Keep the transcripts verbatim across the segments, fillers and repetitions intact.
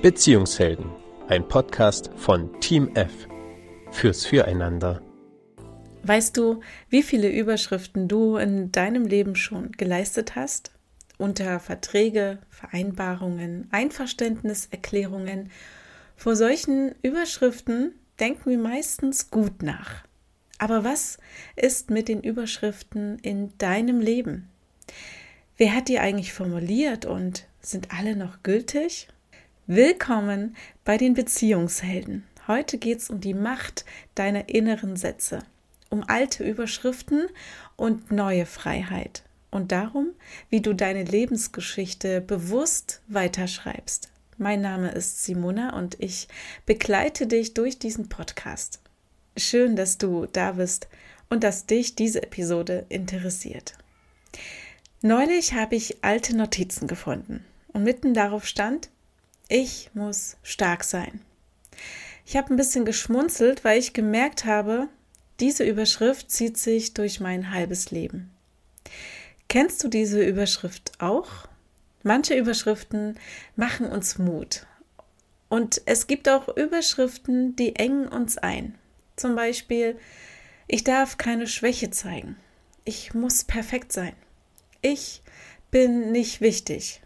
Beziehungshelden, ein Podcast von Team F fürs Füreinander. Weißt du, wie viele Überschriften du in deinem Leben schon geleistet hast? Unter Verträge, Vereinbarungen, Einverständniserklärungen. Vor solchen Überschriften denken wir meistens gut nach. Aber was ist mit den Überschriften in deinem Leben? Wer hat die eigentlich formuliert und sind alle noch gültig? Willkommen bei den Beziehungshelden. Heute geht es um die Macht deiner inneren Sätze, um alte Überschriften und neue Freiheit und darum, wie du deine Lebensgeschichte bewusst weiterschreibst. Mein Name ist Simona und ich begleite dich durch diesen Podcast. Schön, dass du da bist und dass dich diese Episode interessiert. Neulich habe ich alte Notizen gefunden und mitten darauf stand: Ich muss stark sein. Ich habe ein bisschen geschmunzelt, weil ich gemerkt habe, diese Überschrift zieht sich durch mein halbes Leben. Kennst du diese Überschrift auch? Manche Überschriften machen uns Mut. Und es gibt auch Überschriften, die engen uns ein. Zum Beispiel: Ich darf keine Schwäche zeigen. Ich muss perfekt sein. Ich bin nicht wichtig.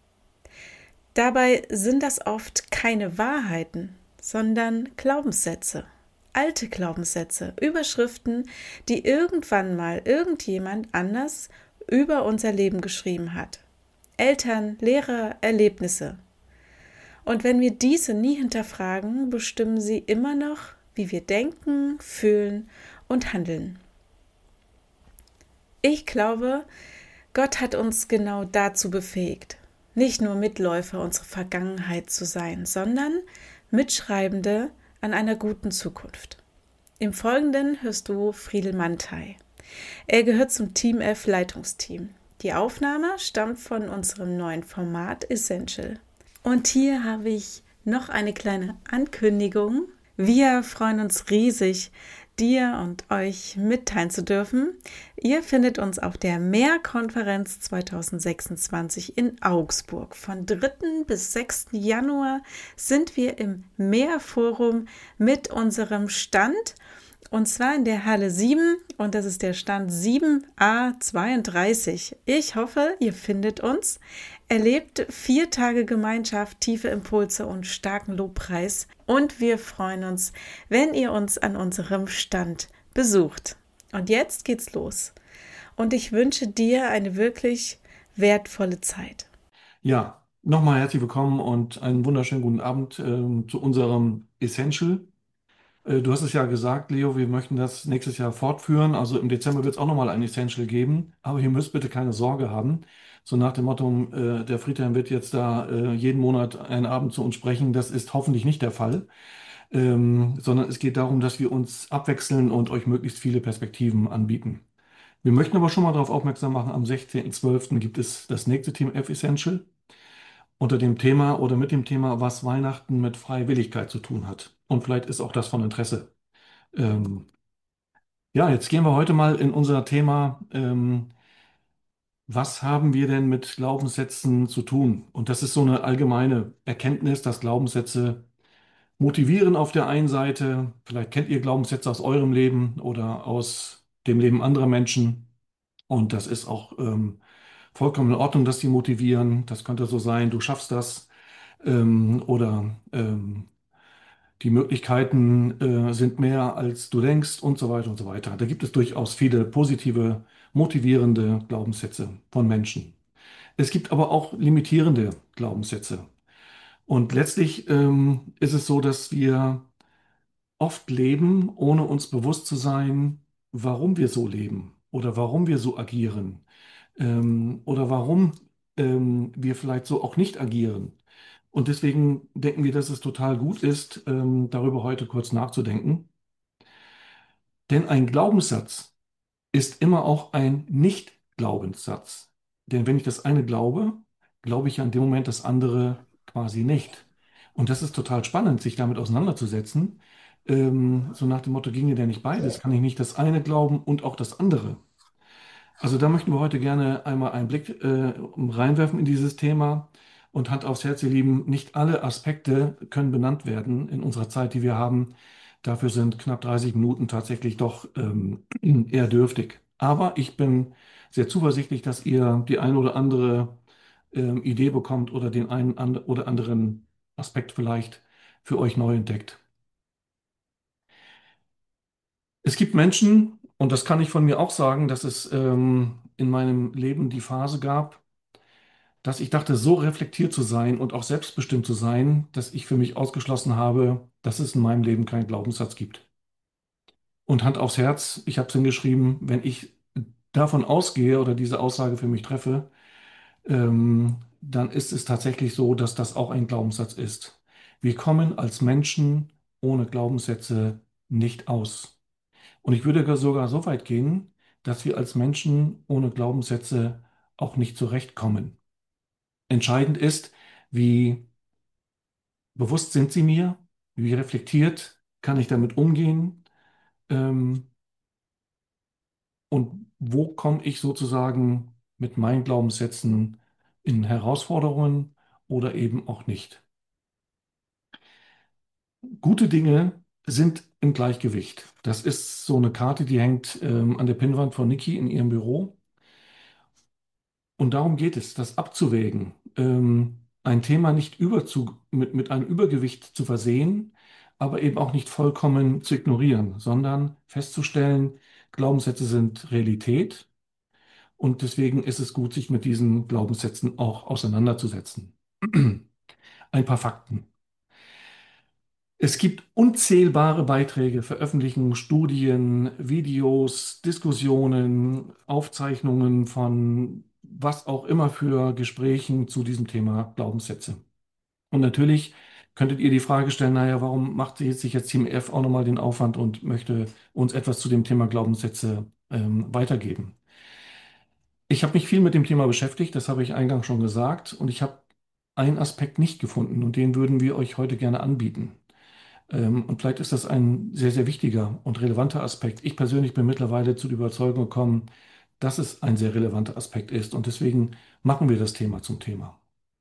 Dabei sind das oft keine Wahrheiten, sondern Glaubenssätze, alte Glaubenssätze, Überschriften, die irgendwann mal irgendjemand anders über unser Leben geschrieben hat. Eltern, Lehrer, Erlebnisse. Und wenn wir diese nie hinterfragen, bestimmen sie immer noch, wie wir denken, fühlen und handeln. Ich glaube, Gott hat uns genau dazu befähigt, nicht nur Mitläufer unserer Vergangenheit zu sein, sondern Mitschreibende an einer guten Zukunft. Im Folgenden hörst du Friedel Manthey. Er gehört zum Team F Leitungsteam. Die Aufnahme stammt von unserem neuen Format Essential. Und hier habe ich noch eine kleine Ankündigung. Wir freuen uns riesig, dir und euch mitteilen zu dürfen. Ihr findet uns auf der Mehr-Konferenz zwanzig sechsundzwanzig in Augsburg. Von dritten bis sechsten Januar sind wir im Mehr-Forum mit unserem Stand, und zwar in der Halle sieben, und das ist der Stand sieben a zweiunddreißig. Ich hoffe, ihr findet uns. Erlebt vier Tage Gemeinschaft, tiefe Impulse und starken Lobpreis. Und wir freuen uns, wenn ihr uns an unserem Stand besucht. Und jetzt geht's los. Und ich wünsche dir eine wirklich wertvolle Zeit. Ja, nochmal herzlich willkommen und einen wunderschönen guten Abend ähm, zu unserem Essential. Äh, du hast es ja gesagt, Leo, wir möchten das nächstes Jahr fortführen. Also im Dezember wird es auch nochmal ein Essential geben. Aber ihr müsst bitte keine Sorge haben. So nach dem Motto, äh, der Friedhelm wird jetzt da äh, jeden Monat einen Abend zu uns sprechen. Das ist hoffentlich nicht der Fall. Ähm, sondern es geht darum, dass wir uns abwechseln und euch möglichst viele Perspektiven anbieten. Wir möchten aber schon mal darauf aufmerksam machen, am sechzehnten zwölften gibt es das nächste Team F Essential unter dem Thema oder mit dem Thema, was Weihnachten mit Freiwilligkeit zu tun hat. Und vielleicht ist auch das von Interesse. Ähm, ja, jetzt gehen wir heute mal in unser Thema, ähm, was haben wir denn mit Glaubenssätzen zu tun? Und das ist so eine allgemeine Erkenntnis, dass Glaubenssätze motivieren auf der einen Seite. Vielleicht kennt ihr Glaubenssätze aus eurem Leben oder aus dem Leben anderer Menschen. Und das ist auch ähm, vollkommen in Ordnung, dass die motivieren. Das könnte so sein, du schaffst das. Ähm, oder ähm, die Möglichkeiten äh, sind mehr, als du denkst und so weiter und so weiter. Da gibt es durchaus viele positive, motivierende Glaubenssätze von Menschen. Es gibt aber auch limitierende Glaubenssätze. Und letztlich ähm, ist es so, dass wir oft leben, ohne uns bewusst zu sein, warum wir so leben oder warum wir so agieren ähm, oder warum ähm, wir vielleicht so auch nicht agieren. Und deswegen denken wir, dass es total gut ist, ähm, darüber heute kurz nachzudenken. Denn ein Glaubenssatz ist immer auch ein Nicht-Glaubenssatz. Denn wenn ich das eine glaube, glaube ich ja in dem Moment das andere quasi nicht. Und das ist total spannend, sich damit auseinanderzusetzen. Ähm, so nach dem Motto, ginge denn nicht beides? Kann ich nicht das eine glauben und auch das andere? Also da möchten wir heute gerne einmal einen Blick äh, reinwerfen in dieses Thema. Und Hand aufs Herz, ihr Lieben, nicht alle Aspekte können benannt werden in unserer Zeit, die wir haben. Dafür sind knapp dreißig Minuten tatsächlich doch ähm, eher dürftig. Aber ich bin sehr zuversichtlich, dass ihr die ein oder andere ähm, Idee bekommt oder den einen an oder anderen Aspekt vielleicht für euch neu entdeckt. Es gibt Menschen, und das kann ich von mir auch sagen, dass es ähm, in meinem Leben die Phase gab, dass ich dachte, so reflektiert zu sein und auch selbstbestimmt zu sein, dass ich für mich ausgeschlossen habe, dass es in meinem Leben keinen Glaubenssatz gibt. Und Hand aufs Herz, ich habe es hingeschrieben, wenn ich davon ausgehe oder diese Aussage für mich treffe, ähm, dann ist es tatsächlich so, dass das auch ein Glaubenssatz ist. Wir kommen als Menschen ohne Glaubenssätze nicht aus. Und ich würde sogar so weit gehen, dass wir als Menschen ohne Glaubenssätze auch nicht zurechtkommen. Entscheidend ist, wie bewusst sind sie mir, wie reflektiert kann ich damit umgehen, ähm, und wo komme ich sozusagen mit meinen Glaubenssätzen in Herausforderungen oder eben auch nicht. Gute Dinge sind im Gleichgewicht. Das ist so eine Karte, die hängt ähm, an der Pinnwand von Niki in ihrem Büro. Und darum geht es, das abzuwägen, ähm, ein Thema nicht überzu, mit, mit einem Übergewicht zu versehen, aber eben auch nicht vollkommen zu ignorieren, sondern festzustellen, Glaubenssätze sind Realität und deswegen ist es gut, sich mit diesen Glaubenssätzen auch auseinanderzusetzen. Ein paar Fakten. Es gibt unzählbare Beiträge, Veröffentlichungen, Studien, Videos, Diskussionen, Aufzeichnungen von was auch immer für Gesprächen zu diesem Thema Glaubenssätze. Und natürlich könntet ihr die Frage stellen, naja, warum macht sich jetzt Team F auch nochmal den Aufwand und möchte uns etwas zu dem Thema Glaubenssätze ähm, weitergeben? Ich habe mich viel mit dem Thema beschäftigt, das habe ich eingangs schon gesagt, und ich habe einen Aspekt nicht gefunden und den würden wir euch heute gerne anbieten. Ähm, Und vielleicht ist das ein sehr, sehr wichtiger und relevanter Aspekt. Ich persönlich bin mittlerweile zu der Überzeugung gekommen, dass es ein sehr relevanter Aspekt ist. Und deswegen machen wir das Thema zum Thema.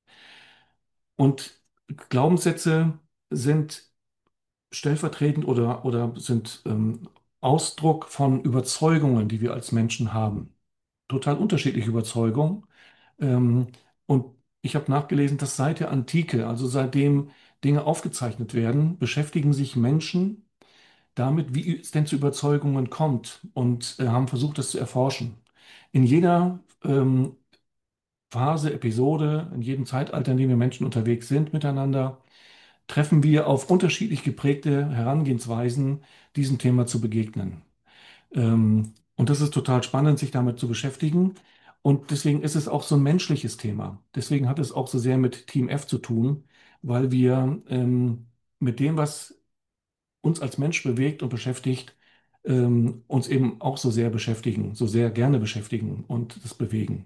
Und Glaubenssätze sind stellvertretend oder, oder sind ähm, Ausdruck von Überzeugungen, die wir als Menschen haben. Total unterschiedliche Überzeugungen. Ähm, und ich habe nachgelesen, dass seit der Antike, also seitdem Dinge aufgezeichnet werden, beschäftigen sich Menschen damit, wie es denn zu Überzeugungen kommt und äh, haben versucht, das zu erforschen. In jeder ähm, Phase, Episode, in jedem Zeitalter, in dem wir Menschen unterwegs sind miteinander, treffen wir auf unterschiedlich geprägte Herangehensweisen, diesem Thema zu begegnen. Ähm, und das ist total spannend, sich damit zu beschäftigen. Und deswegen ist es auch so ein menschliches Thema. Deswegen hat es auch so sehr mit Team F zu tun, weil wir ähm, mit dem, was uns als Mensch bewegt und beschäftigt, ähm, uns eben auch so sehr beschäftigen, so sehr gerne beschäftigen und das bewegen.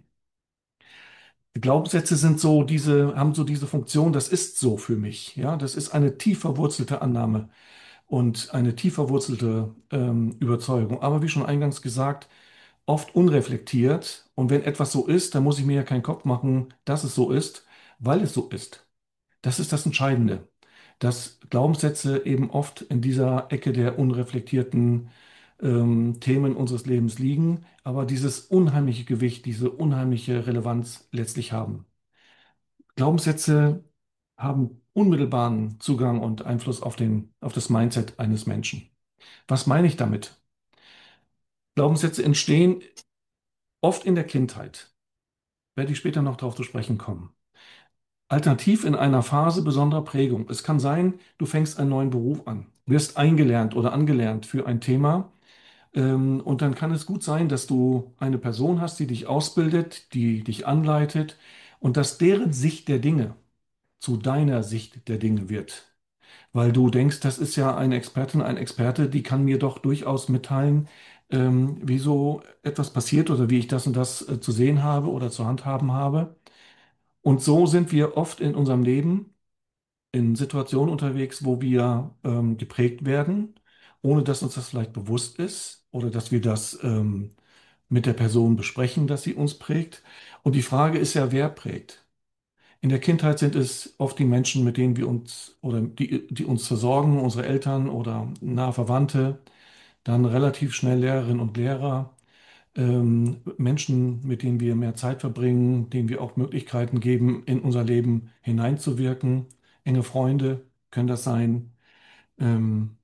Glaubenssätze sind so diese, haben so diese Funktion, das ist so für mich. Ja, das ist eine tief verwurzelte Annahme und eine tief verwurzelte ähm, Überzeugung. Aber wie schon eingangs gesagt, oft unreflektiert. Und wenn etwas so ist, dann muss ich mir ja keinen Kopf machen, dass es so ist, weil es so ist. Das ist das Entscheidende, dass Glaubenssätze eben oft in dieser Ecke der unreflektierten ähm, Themen unseres Lebens liegen, aber dieses unheimliche Gewicht, diese unheimliche Relevanz letztlich haben. Glaubenssätze haben unmittelbaren Zugang und Einfluss auf den, auf das Mindset eines Menschen. Was meine ich damit? Glaubenssätze entstehen oft in der Kindheit. Werde ich später noch darauf zu sprechen kommen. Alternativ in einer Phase besonderer Prägung. Es kann sein, du fängst einen neuen Beruf an, wirst eingelernt oder angelernt für ein Thema. Ähm, und dann kann es gut sein, dass du eine Person hast, die dich ausbildet, die dich anleitet und dass deren Sicht der Dinge zu deiner Sicht der Dinge wird. Weil du denkst, das ist ja eine Expertin, ein Experte, die kann mir doch durchaus mitteilen, ähm, wie so etwas passiert oder wie ich das und das äh, zu sehen habe oder zu handhaben habe. Und so sind wir oft in unserem Leben in Situationen unterwegs, wo wir ähm, geprägt werden, ohne dass uns das vielleicht bewusst ist oder dass wir das ähm, mit der Person besprechen, dass sie uns prägt. Und die Frage ist ja, wer prägt? In der Kindheit sind es oft die Menschen, mit denen wir uns oder die, die uns versorgen, unsere Eltern oder nahe Verwandte, dann relativ schnell Lehrerinnen und Lehrer, ähm, Menschen, mit denen wir mehr Zeit verbringen, denen wir auch Möglichkeiten geben, in unser Leben hineinzuwirken. Enge Freunde können das sein. Ähm,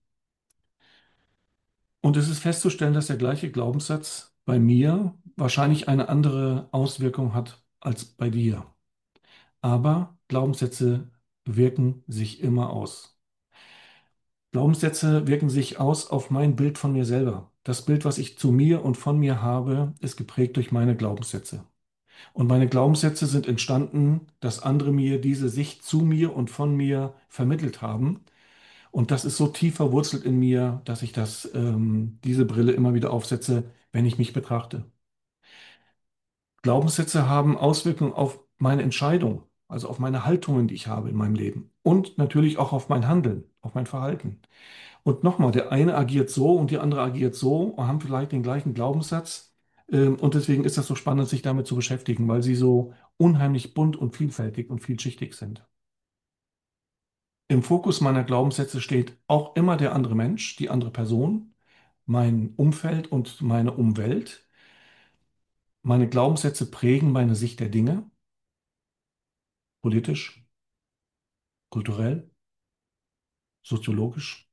und es ist festzustellen, dass der gleiche Glaubenssatz bei mir wahrscheinlich eine andere Auswirkung hat als bei dir. Aber Glaubenssätze wirken sich immer aus. Glaubenssätze wirken sich aus auf mein Bild von mir selber. Das Bild, was ich zu mir und von mir habe, ist geprägt durch meine Glaubenssätze. Und meine Glaubenssätze sind entstanden, dass andere mir diese Sicht zu mir und von mir vermittelt haben. Und das ist so tief verwurzelt in mir, dass ich das, ähm, diese Brille immer wieder aufsetze, wenn ich mich betrachte. Glaubenssätze haben Auswirkungen auf meine Entscheidung, also auf meine Haltungen, die ich habe in meinem Leben. Und natürlich auch auf mein Handeln, auf mein Verhalten. Und nochmal, der eine agiert so und die andere agiert so und haben vielleicht den gleichen Glaubenssatz. Ähm, Und deswegen ist das so spannend, sich damit zu beschäftigen, weil sie so unheimlich bunt und vielfältig und vielschichtig sind. Im Fokus meiner Glaubenssätze steht auch immer der andere Mensch, die andere Person, mein Umfeld und meine Umwelt. Meine Glaubenssätze prägen meine Sicht der Dinge, politisch, kulturell, soziologisch,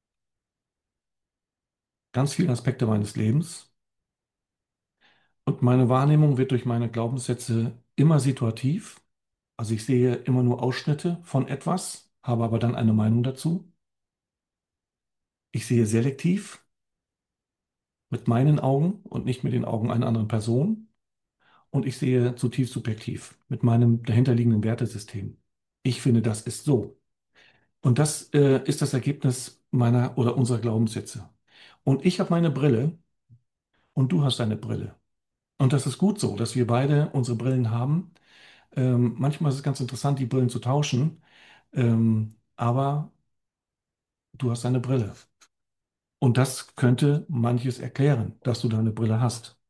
ganz viele Aspekte meines Lebens. Und meine Wahrnehmung wird durch meine Glaubenssätze immer situativ. Also ich sehe immer nur Ausschnitte von etwas, habe aber dann eine Meinung dazu. Ich sehe selektiv mit meinen Augen und nicht mit den Augen einer anderen Person. Und ich sehe zutiefst subjektiv mit meinem dahinterliegenden Wertesystem. Ich finde, das ist so. Und das äh, ist das Ergebnis meiner oder unserer Glaubenssätze. Und ich habe meine Brille und du hast deine Brille. Und das ist gut so, dass wir beide unsere Brillen haben. Ähm, manchmal ist es ganz interessant, die Brillen zu tauschen. Ähm, aber du hast eine Brille. Und das könnte manches erklären, dass du da eine Brille hast.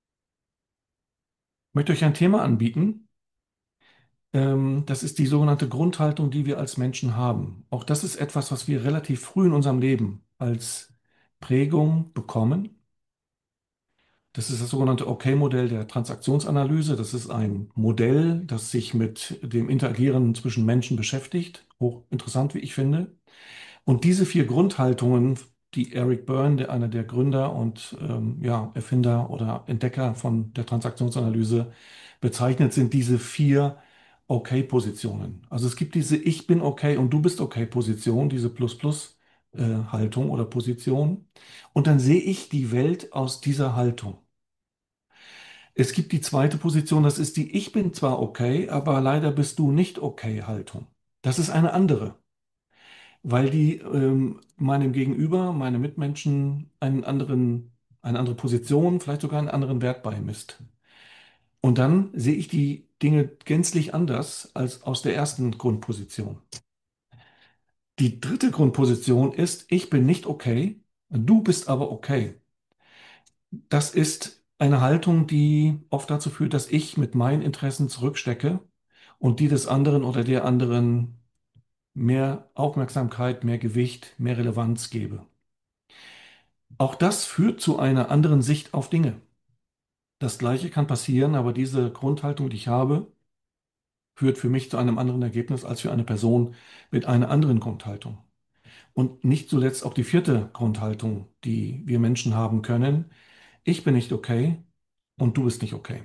Ich möchte euch ein Thema anbieten. Ähm, das ist die sogenannte Grundhaltung, die wir als Menschen haben. Auch das ist etwas, was wir relativ früh in unserem Leben als Prägung bekommen. Das ist das sogenannte Okay-Modell der Transaktionsanalyse. Das ist ein Modell, das sich mit dem Interagieren zwischen Menschen beschäftigt. Hochinteressant, wie ich finde. Und diese vier Grundhaltungen, die Eric Berne, der einer der Gründer und ähm, ja, Erfinder oder Entdecker von der Transaktionsanalyse bezeichnet, sind diese vier Okay-Positionen. Also es gibt diese Ich bin okay und du bist okay Position, diese Plus-Plus-Haltung oder Position. Und dann sehe ich die Welt aus dieser Haltung. Es gibt die zweite Position, das ist die Ich bin zwar okay, aber leider bist du nicht okay Haltung. Das ist eine andere, weil die ähm, meinem Gegenüber, meinem Mitmenschen einen anderen, eine andere Position, vielleicht sogar einen anderen Wert beimisst. Und dann sehe ich die Dinge gänzlich anders als aus der ersten Grundposition. Die dritte Grundposition ist, ich bin nicht okay, du bist aber okay. Das ist eine Haltung, die oft dazu führt, dass ich mit meinen Interessen zurückstecke und die des anderen oder der anderen mehr Aufmerksamkeit, mehr Gewicht, mehr Relevanz gebe. Auch das führt zu einer anderen Sicht auf Dinge. Das Gleiche kann passieren, aber diese Grundhaltung, die ich habe, führt für mich zu einem anderen Ergebnis als für eine Person mit einer anderen Grundhaltung. Und nicht zuletzt auch die vierte Grundhaltung, die wir Menschen haben können. Ich bin nicht okay und du bist nicht okay.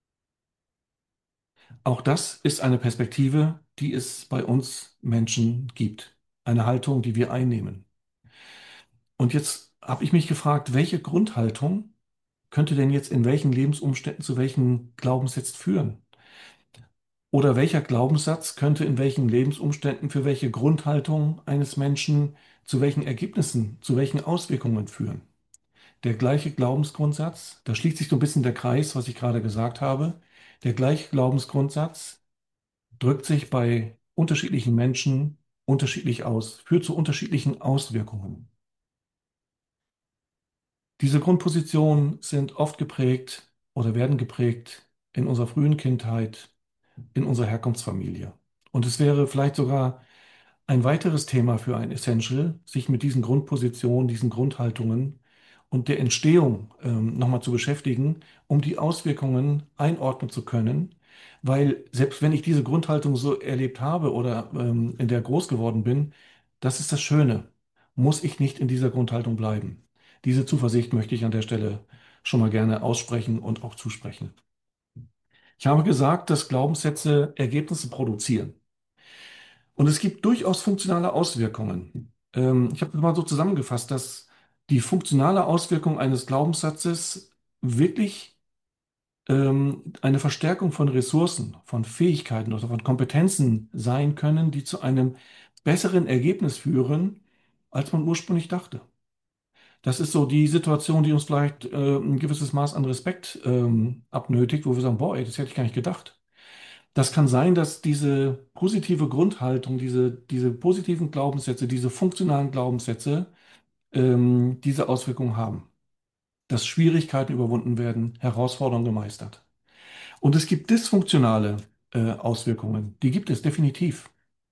Auch das ist eine Perspektive, die es bei uns Menschen gibt. Eine Haltung, die wir einnehmen. Und jetzt habe ich mich gefragt, welche Grundhaltung könnte denn jetzt in welchen Lebensumständen zu welchen Glaubenssätzen führen? Oder welcher Glaubenssatz könnte in welchen Lebensumständen für welche Grundhaltung eines Menschen zu welchen Ergebnissen, zu welchen Auswirkungen führen? Der gleiche Glaubensgrundsatz, da schließt sich so ein bisschen der Kreis, was ich gerade gesagt habe. Der gleiche Glaubensgrundsatz drückt sich bei unterschiedlichen Menschen unterschiedlich aus, führt zu unterschiedlichen Auswirkungen. Diese Grundpositionen sind oft geprägt oder werden geprägt in unserer frühen Kindheit in unserer Herkunftsfamilie. Und es wäre vielleicht sogar ein weiteres Thema für ein Essential, sich mit diesen Grundpositionen, diesen Grundhaltungen und der Entstehung ähm, nochmal zu beschäftigen, um die Auswirkungen einordnen zu können. Weil selbst wenn ich diese Grundhaltung so erlebt habe oder ähm, in der groß geworden bin, das ist das Schöne, muss ich nicht in dieser Grundhaltung bleiben. Diese Zuversicht möchte ich an der Stelle schon mal gerne aussprechen und auch zusprechen. Ich habe gesagt, dass Glaubenssätze Ergebnisse produzieren. Und es gibt durchaus funktionale Auswirkungen. Ähm, ich habe mal so zusammengefasst, dass die funktionale Auswirkung eines Glaubenssatzes wirklich ähm, eine Verstärkung von Ressourcen, von Fähigkeiten oder von Kompetenzen sein können, die zu einem besseren Ergebnis führen, als man ursprünglich dachte. Das ist so die Situation, die uns vielleicht äh, ein gewisses Maß an Respekt ähm, abnötigt, wo wir sagen, boah, ey, das hätte ich gar nicht gedacht. Das kann sein, dass diese positive Grundhaltung, diese, diese positiven Glaubenssätze, diese funktionalen Glaubenssätze ähm, diese Auswirkungen haben. Dass Schwierigkeiten überwunden werden, Herausforderungen gemeistert. Und es gibt dysfunktionale äh, Auswirkungen, die gibt es definitiv.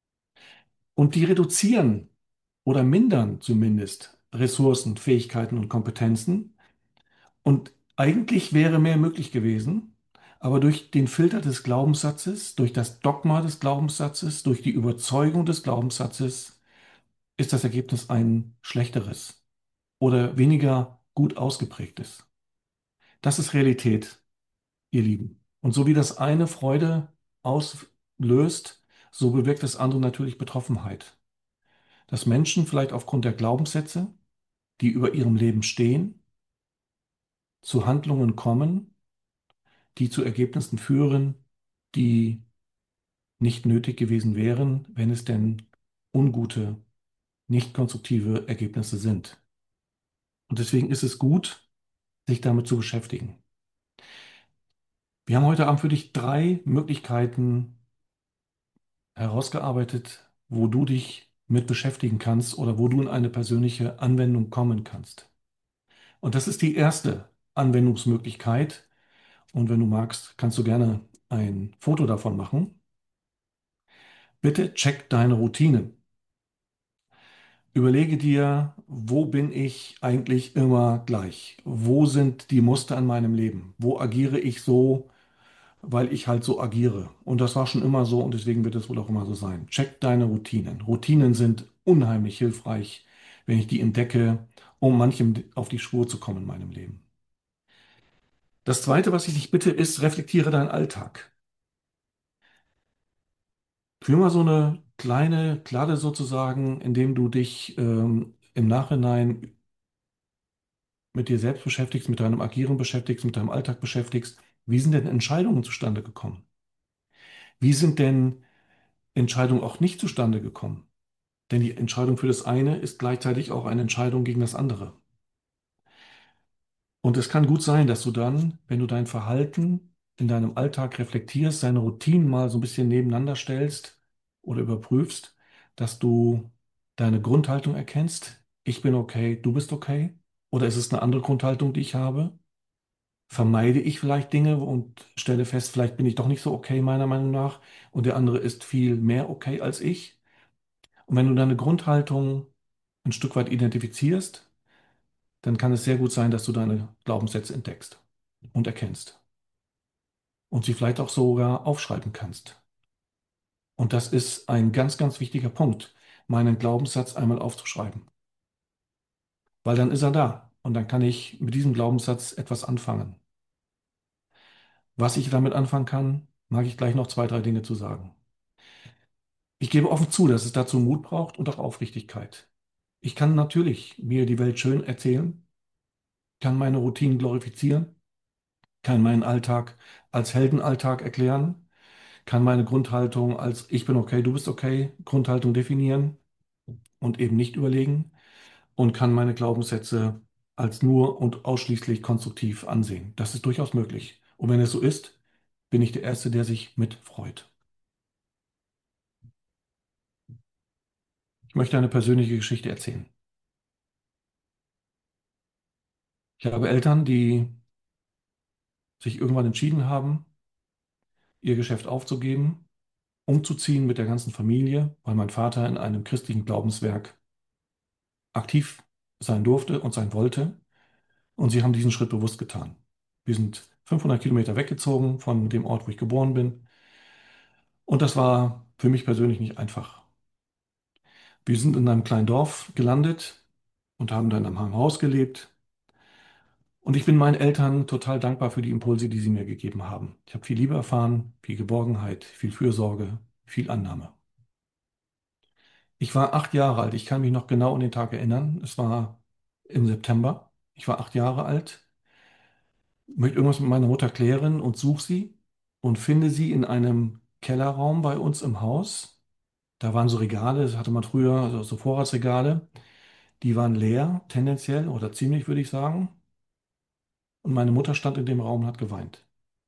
Und die reduzieren oder mindern zumindest Ressourcen, Fähigkeiten und Kompetenzen. Und eigentlich wäre mehr möglich gewesen, aber durch den Filter des Glaubenssatzes, durch das Dogma des Glaubenssatzes, durch die Überzeugung des Glaubenssatzes ist das Ergebnis ein schlechteres oder weniger gut ausgeprägtes. Das ist Realität, ihr Lieben. Und so wie das eine Freude auslöst, so bewirkt das andere natürlich Betroffenheit. Dass Menschen vielleicht aufgrund der Glaubenssätze, die über ihrem Leben stehen, zu Handlungen kommen, die zu Ergebnissen führen, die nicht nötig gewesen wären, wenn es denn ungute, nicht konstruktive Ergebnisse sind. Und deswegen ist es gut, sich damit zu beschäftigen. Wir haben heute Abend für dich drei Möglichkeiten herausgearbeitet, wo du dich mit beschäftigen kannst oder wo du in eine persönliche Anwendung kommen kannst. Und das ist die erste Anwendungsmöglichkeit. Und wenn du magst, kannst du gerne ein Foto davon machen. Bitte check deine Routinen. Überlege dir, wo bin ich eigentlich immer gleich? Wo sind die Muster in meinem Leben? Wo agiere ich so, weil ich halt so agiere? Und das war schon immer so und deswegen wird es wohl auch immer so sein. Check deine Routinen. Routinen sind unheimlich hilfreich, wenn ich die entdecke, um manchem auf die Spur zu kommen in meinem Leben. Das Zweite, was ich dich bitte, ist, reflektiere deinen Alltag. Führ mal so eine kleine Kladde sozusagen, indem du dich ähm, im Nachhinein mit dir selbst beschäftigst, mit deinem Agieren beschäftigst, mit deinem Alltag beschäftigst. Wie sind denn Entscheidungen zustande gekommen? Wie sind denn Entscheidungen auch nicht zustande gekommen? Denn die Entscheidung für das eine ist gleichzeitig auch eine Entscheidung gegen das andere. Und es kann gut sein, dass du dann, wenn du dein Verhalten in deinem Alltag reflektierst, deine Routinen mal so ein bisschen nebeneinander stellst oder überprüfst, dass du deine Grundhaltung erkennst. Ich bin okay, du bist okay. Oder ist es eine andere Grundhaltung, die ich habe? Vermeide ich vielleicht Dinge und stelle fest, vielleicht bin ich doch nicht so okay, meiner Meinung nach, und der andere ist viel mehr okay als ich. Und wenn du deine Grundhaltung ein Stück weit identifizierst, dann kann es sehr gut sein, dass du deine Glaubenssätze entdeckst und erkennst und sie vielleicht auch sogar aufschreiben kannst. Und das ist ein ganz, ganz wichtiger Punkt, meinen Glaubenssatz einmal aufzuschreiben, weil dann ist er da und dann kann ich mit diesem Glaubenssatz etwas anfangen. Was ich damit anfangen kann, mag ich gleich noch zwei, drei Dinge zu sagen. Ich gebe offen zu, dass es dazu Mut braucht und auch Aufrichtigkeit. Ich kann natürlich mir die Welt schön erzählen, kann meine Routinen glorifizieren, kann meinen Alltag als Heldenalltag erklären, kann meine Grundhaltung als ich bin okay, du bist okay Grundhaltung definieren und eben nicht überlegen und kann meine Glaubenssätze als nur und ausschließlich konstruktiv ansehen. Das ist durchaus möglich. Und wenn es so ist, bin ich der Erste, der sich mit freut. Ich möchte eine persönliche Geschichte erzählen. Ich habe Eltern, die sich irgendwann entschieden haben, ihr Geschäft aufzugeben, umzuziehen mit der ganzen Familie, weil mein Vater in einem christlichen Glaubenswerk aktiv sein durfte und sein wollte. Und sie haben diesen Schritt bewusst getan. Wir sind fünfhundert Kilometer weggezogen von dem Ort, wo ich geboren bin. Und das war für mich persönlich nicht einfach. Wir sind in einem kleinen Dorf gelandet und haben dann in einem Haus gelebt. Und ich bin meinen Eltern total dankbar für die Impulse, die sie mir gegeben haben. Ich habe viel Liebe erfahren, viel Geborgenheit, viel Fürsorge, viel Annahme. Ich war acht Jahre alt. Ich kann mich noch genau an den Tag erinnern. Es war im September. Ich war acht Jahre alt, möchte irgendwas mit meiner Mutter klären und suche sie und finde sie in einem Kellerraum bei uns im Haus. Da waren so Regale, das hatte man früher, also so Vorratsregale. Die waren leer, tendenziell oder ziemlich, würde ich sagen. Und meine Mutter stand in dem Raum und hat geweint.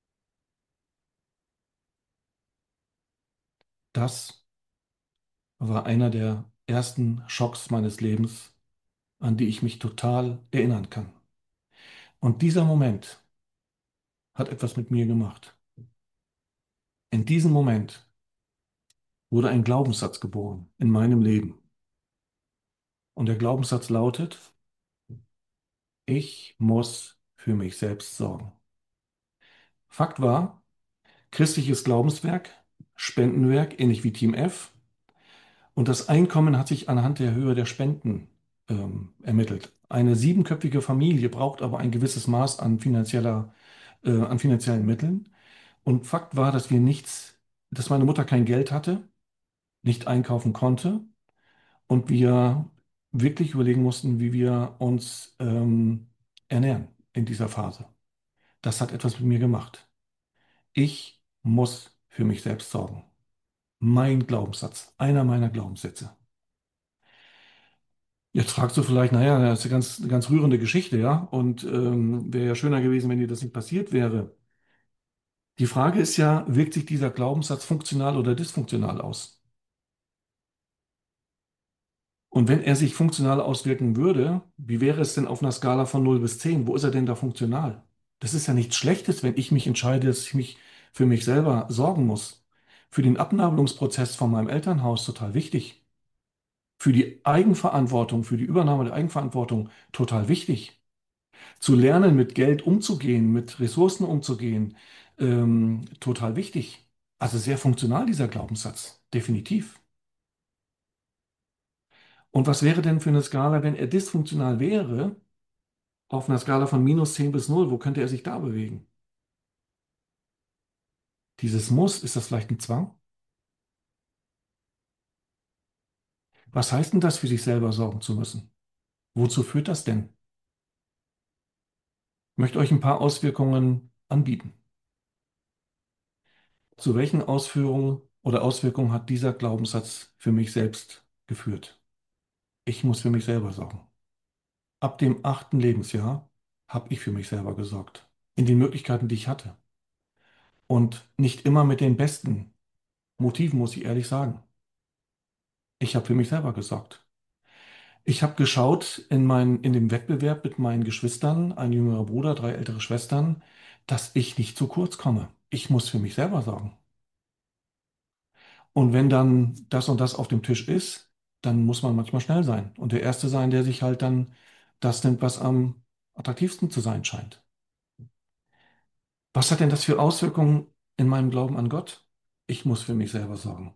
Das war einer der ersten Schocks meines Lebens, an die ich mich total erinnern kann. Und dieser Moment hat etwas mit mir gemacht. In diesem Moment wurde ein Glaubenssatz geboren in meinem Leben. Und der Glaubenssatz lautet: Ich muss für mich selbst sorgen. Fakt war, christliches Glaubenswerk, Spendenwerk, ähnlich wie Team F. Und das Einkommen hat sich anhand der Höhe der Spenden ähm, ermittelt. Eine siebenköpfige Familie braucht aber ein gewisses Maß an finanzieller, äh, an finanziellen Mitteln. Und Fakt war, dass wir nichts, dass meine Mutter kein Geld hatte, nicht einkaufen konnte und wir wirklich überlegen mussten, wie wir uns ähm, ernähren in dieser Phase. Das hat etwas mit mir gemacht. Ich muss für mich selbst sorgen. Mein Glaubenssatz, einer meiner Glaubenssätze. Jetzt fragst du vielleicht, naja, das ist eine ganz, eine ganz rührende Geschichte, ja, und ähm, wäre ja schöner gewesen, wenn dir das nicht passiert wäre. Die Frage ist ja, wirkt sich dieser Glaubenssatz funktional oder dysfunktional aus? Und wenn er sich funktional auswirken würde, wie wäre es denn auf einer Skala von null bis zehn? Wo ist er denn da funktional? Das ist ja nichts Schlechtes, wenn ich mich entscheide, dass ich mich für mich selber sorgen muss. Für den Abnabelungsprozess von meinem Elternhaus total wichtig. Für die Eigenverantwortung, für die Übernahme der Eigenverantwortung total wichtig. Zu lernen, mit Geld umzugehen, mit Ressourcen umzugehen, ähm, total wichtig. Also sehr funktional, dieser Glaubenssatz. Definitiv. Und was wäre denn für eine Skala, wenn er dysfunktional wäre, auf einer Skala von minus zehn bis null? Wo könnte er sich da bewegen? Dieses Muss, ist das vielleicht ein Zwang? Was heißt denn das, für sich selber sorgen zu müssen? Wozu führt das denn? Ich möchte euch ein paar Auswirkungen anbieten. Zu welchen Ausführungen oder Auswirkungen hat dieser Glaubenssatz für mich selbst geführt? Ich muss für mich selber sorgen. Ab dem achten Lebensjahr habe ich für mich selber gesorgt. In den Möglichkeiten, die ich hatte. Und nicht immer mit den besten Motiven, muss ich ehrlich sagen. Ich habe für mich selber gesorgt. Ich habe geschaut in, mein, in dem Wettbewerb mit meinen Geschwistern, ein jüngerer Bruder, drei ältere Schwestern, dass ich nicht zu kurz komme. Ich muss für mich selber sorgen. Und wenn dann das und das auf dem Tisch ist, dann muss man manchmal schnell sein und der Erste sein, der sich halt dann das nimmt, was am attraktivsten zu sein scheint. Was hat denn das für Auswirkungen in meinem Glauben an Gott? Ich muss für mich selber sorgen.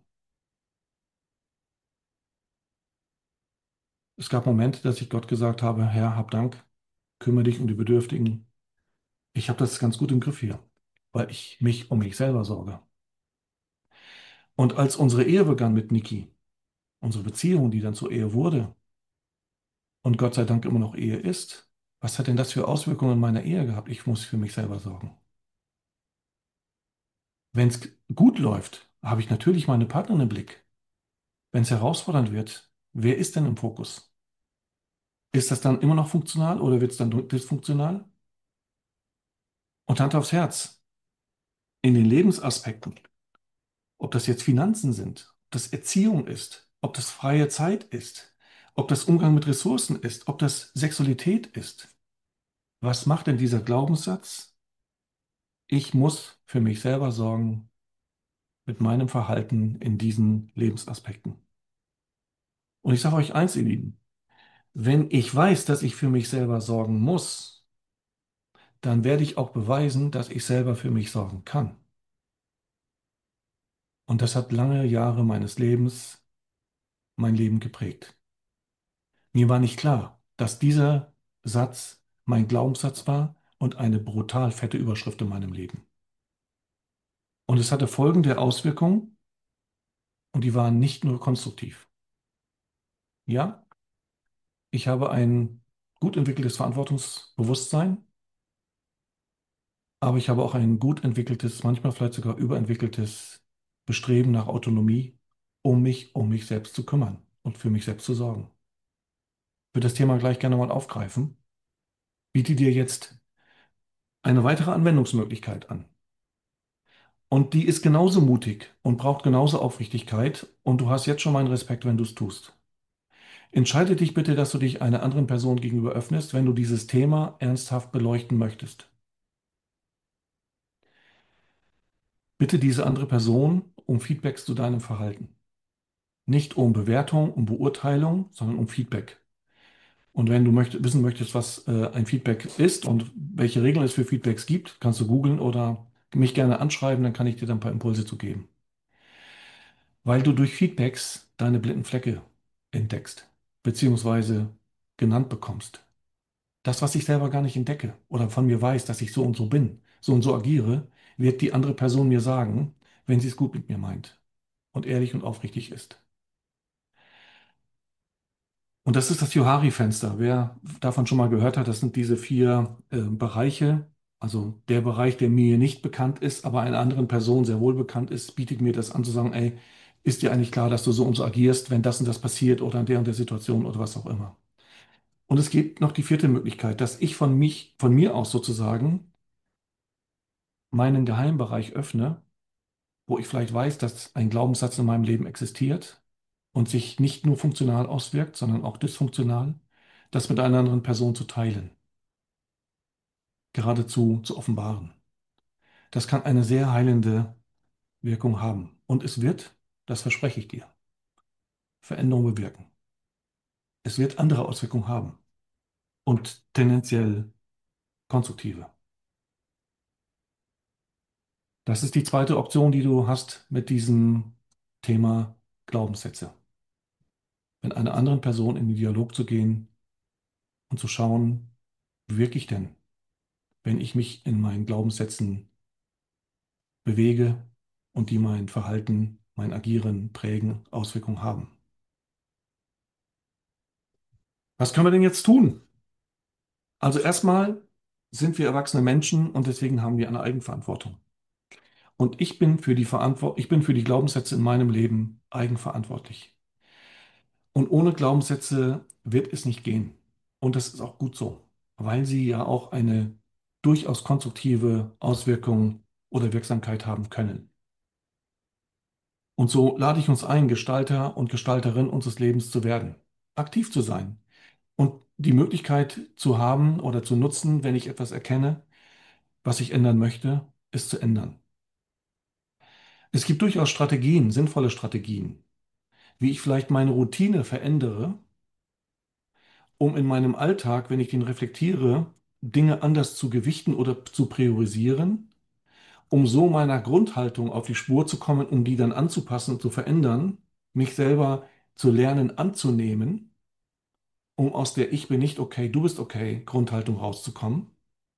Es gab Momente, dass ich Gott gesagt habe: Herr, hab Dank, kümmere dich um die Bedürftigen. Ich habe das ganz gut im Griff hier, weil ich mich um mich selber sorge. Und als unsere Ehe begann mit Niki, unsere Beziehung, die dann zur Ehe wurde und Gott sei Dank immer noch Ehe ist, was hat denn das für Auswirkungen in meiner Ehe gehabt? Ich muss für mich selber sorgen. Wenn es gut läuft, habe ich natürlich meine Partnerin im Blick. Wenn es herausfordernd wird, wer ist denn im Fokus? Ist das dann immer noch funktional oder wird es dann dysfunktional? Und Hand aufs Herz, in den Lebensaspekten, ob das jetzt Finanzen sind, ob das Erziehung ist, ob das freie Zeit ist, ob das Umgang mit Ressourcen ist, ob das Sexualität ist. Was macht denn dieser Glaubenssatz? Ich muss für mich selber sorgen. mit meinem Verhalten in diesen Lebensaspekten. Und ich sage euch eins, ihr Lieben, wenn ich weiß, dass ich für mich selber sorgen muss, dann werde ich auch beweisen, dass ich selber für mich sorgen kann. Und das hat lange Jahre meines Lebens mein Leben geprägt. Mir war nicht klar, dass dieser Satz mein Glaubenssatz war und eine brutal fette Überschrift in meinem Leben. Und es hatte folgende Auswirkungen und die waren nicht nur konstruktiv. Ja, ich habe ein gut entwickeltes Verantwortungsbewusstsein, aber ich habe auch ein gut entwickeltes, manchmal vielleicht sogar überentwickeltes Bestreben nach Autonomie, um mich um mich selbst zu kümmern und für mich selbst zu sorgen. Ich würde das Thema gleich gerne mal aufgreifen. Biete dir jetzt eine weitere Anwendungsmöglichkeit an. Und die ist genauso mutig und braucht genauso Aufrichtigkeit und du hast jetzt schon meinen Respekt, wenn du es tust. Entscheide dich bitte, dass du dich einer anderen Person gegenüber öffnest, wenn du dieses Thema ernsthaft beleuchten möchtest. Bitte diese andere Person um Feedbacks zu deinem Verhalten. Nicht um Bewertung, um Beurteilung, sondern um Feedback. Und wenn du möcht wissen möchtest, was äh, ein Feedback ist und welche Regeln es für Feedbacks gibt, kannst du googeln oder mich gerne anschreiben, dann kann ich dir dann ein paar Impulse zu geben. Weil du durch Feedbacks deine blinden Flecke entdeckst, beziehungsweise genannt bekommst. Das, was ich selber gar nicht entdecke oder von mir weiß, dass ich so und so bin, so und so agiere, wird die andere Person mir sagen, wenn sie es gut mit mir meint und ehrlich und aufrichtig ist. Und das ist das Johari-Fenster. Wer davon schon mal gehört hat, das sind diese vier äh, Bereiche. Also der Bereich, der mir nicht bekannt ist, aber einer anderen Person sehr wohl bekannt ist, bietet mir das an zu sagen, ey, ist dir eigentlich klar, dass du so und so agierst, wenn das und das passiert oder in der und der Situation oder was auch immer. Und es gibt noch die vierte Möglichkeit, dass ich von mich, von mir aus sozusagen meinen Geheimbereich öffne, wo ich vielleicht weiß, dass ein Glaubenssatz in meinem Leben existiert und sich nicht nur funktional auswirkt, sondern auch dysfunktional, das mit einer anderen Person zu teilen, geradezu zu offenbaren. Das kann eine sehr heilende Wirkung haben. Und es wird, das verspreche ich dir, Veränderungen bewirken. Es wird andere Auswirkungen haben und tendenziell konstruktive. Das ist die zweite Option, die du hast mit diesem Thema Glaubenssätze. Mit einer anderen Person in den Dialog zu gehen und zu schauen, wie wirke ich denn, wenn ich mich in meinen Glaubenssätzen bewege und die mein Verhalten, mein Agieren prägen, Auswirkungen haben. Was können wir denn jetzt tun? Also erstmal sind wir erwachsene Menschen und deswegen haben wir eine Eigenverantwortung. Und ich bin für die Verantwort ich bin für die Glaubenssätze in meinem Leben eigenverantwortlich. Und ohne Glaubenssätze wird es nicht gehen. Und das ist auch gut so, weil sie ja auch eine durchaus konstruktive Auswirkung oder Wirksamkeit haben können. Und so lade ich uns ein, Gestalter und Gestalterin unseres Lebens zu werden, aktiv zu sein und die Möglichkeit zu haben oder zu nutzen, wenn ich etwas erkenne, was ich ändern möchte, es zu ändern. Es gibt durchaus Strategien, sinnvolle Strategien, wie ich vielleicht meine Routine verändere, um in meinem Alltag, wenn ich den reflektiere, Dinge anders zu gewichten oder zu priorisieren, um so meiner Grundhaltung auf die Spur zu kommen, um die dann anzupassen und zu verändern, mich selber zu lernen anzunehmen, um aus der Ich bin nicht okay, du bist okay Grundhaltung rauszukommen.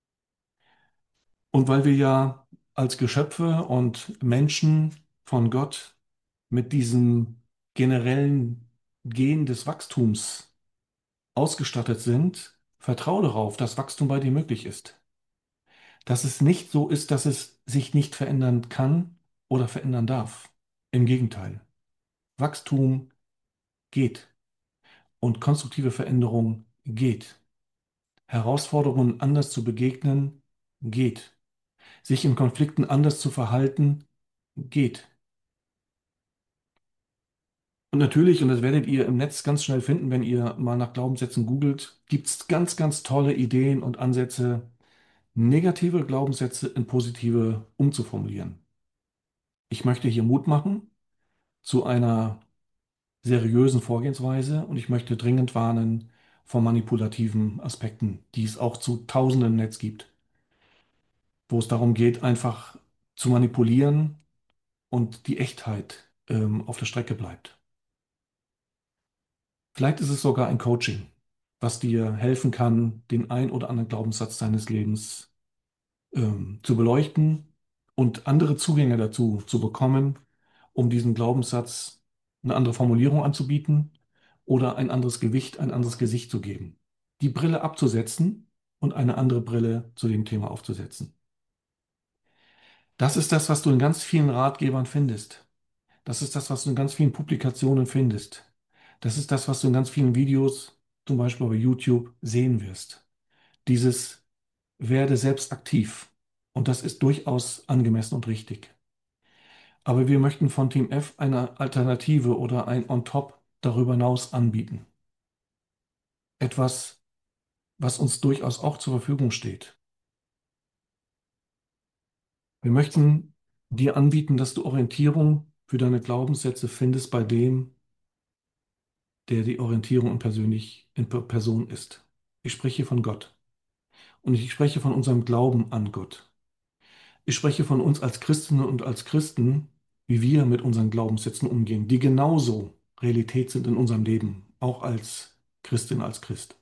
Und weil wir ja als Geschöpfe und Menschen von Gott mit diesem generellen Gen des Wachstums ausgestattet sind, vertraue darauf, dass Wachstum bei dir möglich ist. Dass es nicht so ist, dass es sich nicht verändern kann oder verändern darf. Im Gegenteil. Wachstum geht und konstruktive Veränderung geht. Herausforderungen anders zu begegnen geht. Sich in Konflikten anders zu verhalten geht. Und natürlich, und das werdet ihr im Netz ganz schnell finden, wenn ihr mal nach Glaubenssätzen googelt, gibt es ganz, ganz tolle Ideen und Ansätze, negative Glaubenssätze in positive umzuformulieren. Ich möchte hier Mut machen zu einer seriösen Vorgehensweise und ich möchte dringend warnen vor manipulativen Aspekten, die es auch zu Tausenden im Netz gibt, wo es darum geht, einfach zu manipulieren und die Echtheit ähm, auf der Strecke bleibt. Vielleicht ist es sogar ein Coaching, was dir helfen kann, den ein oder anderen Glaubenssatz deines Lebens ähm, zu beleuchten und andere Zugänge dazu zu bekommen, um diesem Glaubenssatz eine andere Formulierung anzubieten oder ein anderes Gewicht, ein anderes Gesicht zu geben. Die Brille abzusetzen und eine andere Brille zu dem Thema aufzusetzen. Das ist das, was du in ganz vielen Ratgebern findest. Das ist das, was du in ganz vielen Publikationen findest. Das ist das, was du in ganz vielen Videos, zum Beispiel bei YouTube, sehen wirst. Dieses werde selbst aktiv. Und das ist durchaus angemessen und richtig. Aber wir möchten von Team F eine Alternative oder ein On-Top darüber hinaus anbieten. Etwas, was uns durchaus auch zur Verfügung steht. Wir möchten dir anbieten, dass du Orientierung für deine Glaubenssätze findest bei dem, der die Orientierung in, persönlich, in Person ist. Ich spreche von Gott. Und ich spreche von unserem Glauben an Gott. Ich spreche von uns als Christinnen und als Christen, wie wir mit unseren Glaubenssätzen umgehen, die genauso Realität sind in unserem Leben, auch als Christin, als Christ.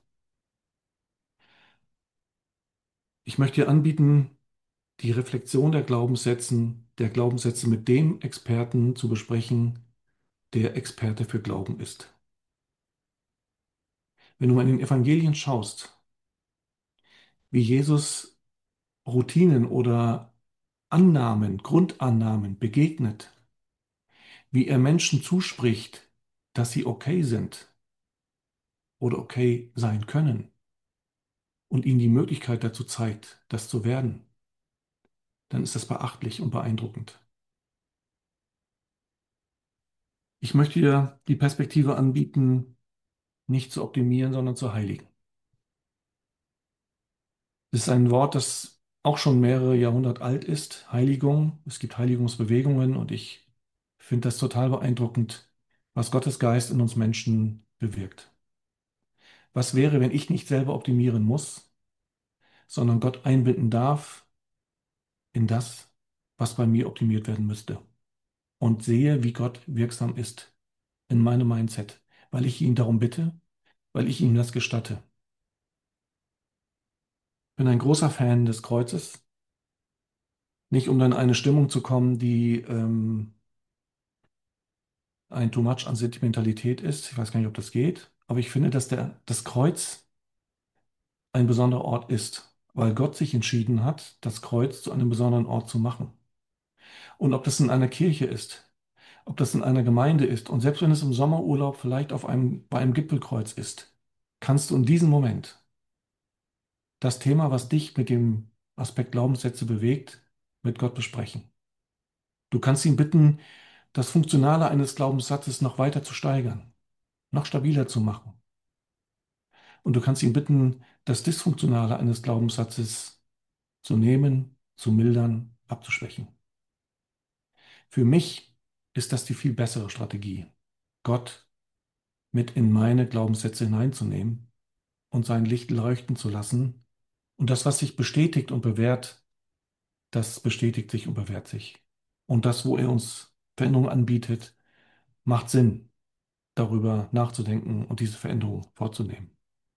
Ich möchte dir anbieten, die Reflexion der Glaubenssätzen, der Glaubenssätze mit dem Experten zu besprechen, der Experte für Glauben ist. Wenn du mal in den Evangelien schaust, wie Jesus Routinen oder Annahmen, Grundannahmen begegnet, wie er Menschen zuspricht, dass sie okay sind oder okay sein können und ihnen die Möglichkeit dazu zeigt, das zu werden, dann ist das beachtlich und beeindruckend. Ich möchte dir die Perspektive anbieten, nicht zu optimieren, sondern zu heiligen. Das ist ein Wort, das auch schon mehrere Jahrhunderte alt ist, Heiligung. Es gibt Heiligungsbewegungen und ich finde das total beeindruckend, was Gottes Geist in uns Menschen bewirkt. Was wäre, wenn ich nicht selber optimieren muss, sondern Gott einbinden darf in das, was bei mir optimiert werden müsste und sehe, wie Gott wirksam ist in meinem Mindset, weil ich ihn darum bitte, weil ich ihm das gestatte. Ich bin ein großer Fan des Kreuzes, nicht um dann in eine Stimmung zu kommen, die ähm, ein Too much an Sentimentalität ist. Ich weiß gar nicht, ob das geht, aber ich finde, dass der, das Kreuz ein besonderer Ort ist, weil Gott sich entschieden hat, das Kreuz zu einem besonderen Ort zu machen. Und ob das in einer Kirche ist, ob das in einer Gemeinde ist und selbst wenn es im Sommerurlaub vielleicht auf einem, bei einem Gipfelkreuz ist, kannst du in diesem Moment das Thema, was dich mit dem Aspekt Glaubenssätze bewegt, mit Gott besprechen. Du kannst ihn bitten, das Funktionale eines Glaubenssatzes noch weiter zu steigern, noch stabiler zu machen. Und du kannst ihn bitten, das Dysfunktionale eines Glaubenssatzes zu nehmen, zu mildern, abzuschwächen. Für mich ist das die viel bessere Strategie, Gott mit in meine Glaubenssätze hineinzunehmen und sein Licht leuchten zu lassen. Und das, was sich bestätigt und bewährt, das bestätigt sich und bewährt sich. Und das, wo er uns Veränderungen anbietet, macht Sinn, darüber nachzudenken und diese Veränderung vorzunehmen.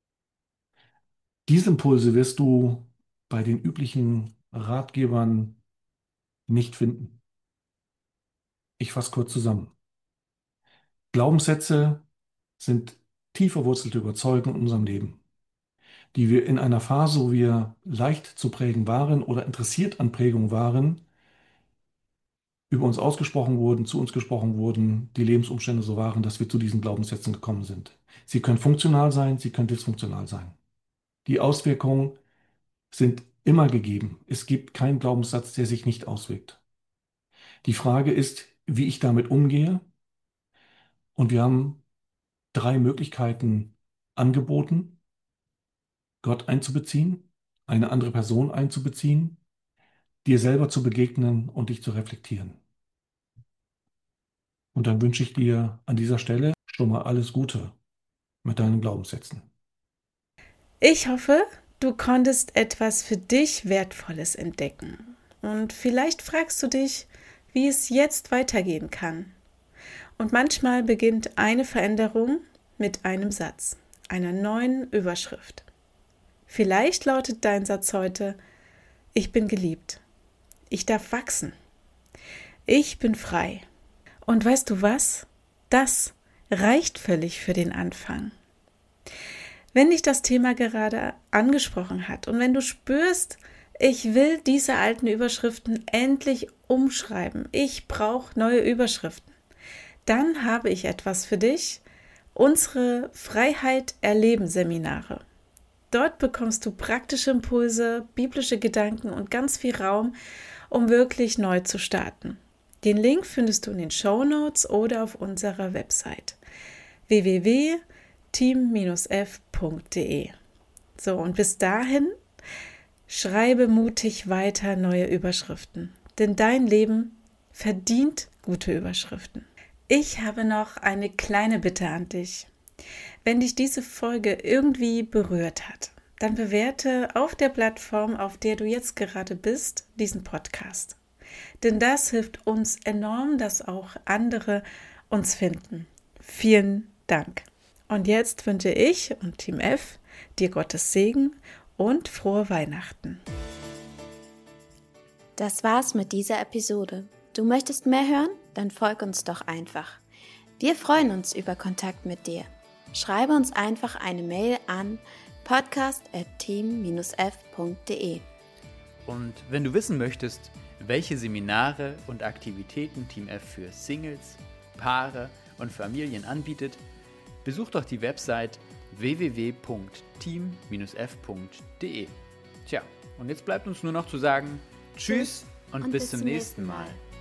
Diese Impulse wirst du bei den üblichen Ratgebern nicht finden. Ich fasse kurz zusammen. Glaubenssätze sind tief verwurzelte Überzeugungen in unserem Leben, die wir in einer Phase, wo wir leicht zu prägen waren oder interessiert an Prägung waren, über uns ausgesprochen wurden, zu uns gesprochen wurden, die Lebensumstände so waren, dass wir zu diesen Glaubenssätzen gekommen sind. Sie können funktional sein, sie können dysfunktional sein. Die Auswirkungen sind immer gegeben. Es gibt keinen Glaubenssatz, der sich nicht auswirkt. Die Frage ist, wie ich damit umgehe. Und wir haben drei Möglichkeiten angeboten: Gott einzubeziehen, eine andere Person einzubeziehen, dir selber zu begegnen und dich zu reflektieren. Und dann wünsche ich dir an dieser Stelle schon mal alles Gute mit deinen Glaubenssätzen. Ich hoffe, du konntest etwas für dich Wertvolles entdecken. Und vielleicht fragst du dich, wie es jetzt weitergehen kann. Und manchmal beginnt eine Veränderung mit einem Satz, einer neuen Überschrift. Vielleicht lautet dein Satz heute: Ich bin geliebt. Ich darf wachsen. Ich bin frei. Und weißt du was? Das reicht völlig für den Anfang. Wenn dich das Thema gerade angesprochen hat und wenn du spürst, ich will diese alten Überschriften endlich umschreiben, ich brauche neue Überschriften, dann habe ich etwas für dich, unsere Freiheit erleben Seminare. Dort bekommst du praktische Impulse, biblische Gedanken und ganz viel Raum, um wirklich neu zu starten. Den Link findest du in den Shownotes oder auf unserer Website w w w punkt team f punkt d e. So, und bis dahin schreibe mutig weiter neue Überschriften, denn dein Leben verdient gute Überschriften. Ich habe noch eine kleine Bitte an dich. Wenn dich diese Folge irgendwie berührt hat, dann bewerte auf der Plattform, auf der du jetzt gerade bist, diesen Podcast. Denn das hilft uns enorm, dass auch andere uns finden. Vielen Dank. Und jetzt wünsche ich und Team F dir Gottes Segen und frohe Weihnachten. Das war's mit dieser Episode. Du möchtest mehr hören? Dann folg uns doch einfach. Wir freuen uns über Kontakt mit dir. Schreibe uns einfach eine Mail an podcast at team f punkt d e. Und wenn du wissen möchtest, welche Seminare und Aktivitäten Team F für Singles, Paare und Familien anbietet, besuch doch die Website w w w punkt team f punkt d e. Tja, und jetzt bleibt uns nur noch zu sagen, tschüss und, und bis, bis zum nächsten Mal. Mal.